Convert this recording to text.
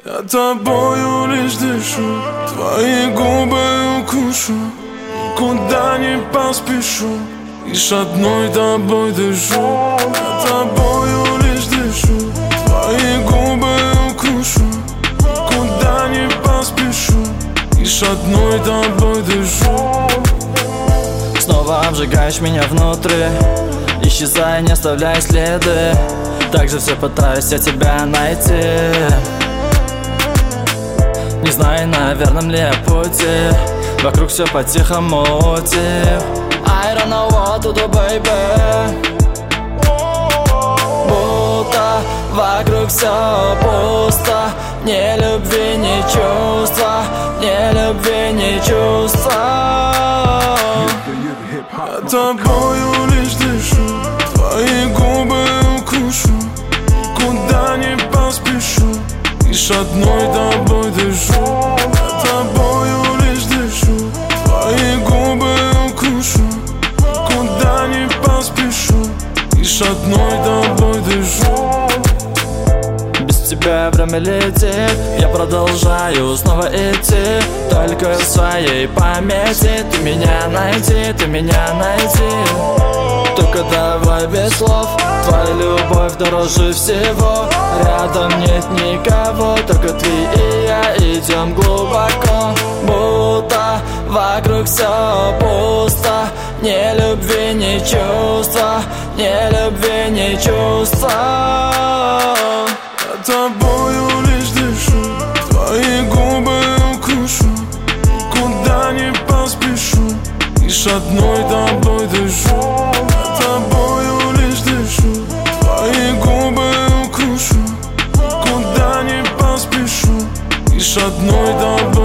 Я тобою лишь дышу, твои губы укушу, никуда не поспешу, лишь одной тобой дышу. Я тобою лишь дышу, твои губы укушу, никуда не поспешу, лишь одной тобой дышу. Снова обжигаешь меня внутри, исчезая, не оставляя следы. Также все пытаюсь я тебя найти, не знаю, на верном ли я пути. Вокруг все по-тихому утих. I don't know what to do, baby. Будто вокруг все пусто. Ни любви, ни чувства, ни любви, ни чувства. Я тобою лишь дышу, твои губы укушу, никуда не поспешу, лишь одной тобой дышу. Я тобою лишь дышу, твои губы укушу, никуда не поспешу, лишь одной тобой дышу. Без тебя время летит, я продолжаю снова идти, только в своей памяти. Ты меня найди, ты меня найди. Только давай без слов, твоя любовь дороже всего. Рядом нет никого, только ты и я идем глубоко. Будто вокруг все пусто. Ни любви, ни чувства, ни любви, ни чувства. Я тобою лишь дышу, твои губы укушу, никуда не поспешу, лишь одной тобой дышу. Я тобою лишь дышу, твои губы укушу, никуда не поспешу, лишь одной тобой.